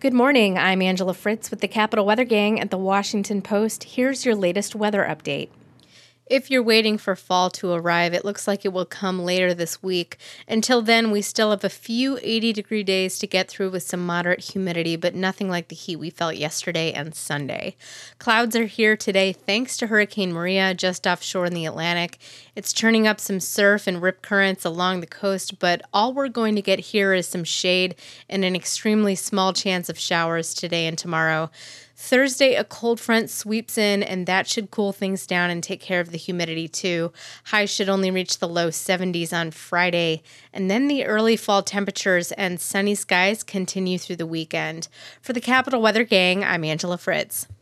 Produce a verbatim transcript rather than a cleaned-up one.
Good morning. I'm Angela Fritz with the Capital Weather Gang at the Washington Post. Here's your latest weather update. If you're waiting for fall to arrive, it looks like it will come later this week. Until then, we still have a few eighty-degree days to get through with some moderate humidity, but nothing like the heat we felt yesterday and Sunday. Clouds are here today thanks to Hurricane Maria just offshore in the Atlantic. It's churning up some surf and rip currents along the coast, but all we're going to get here is some shade and an extremely small chance of showers today and tomorrow. Thursday, a cold front sweeps in, and that should cool things down and take care of the humidity too. Highs should only reach the low seventies on Friday, and then the early fall temperatures and sunny skies continue through the weekend. For the Capital Weather Gang, I'm Angela Fritz.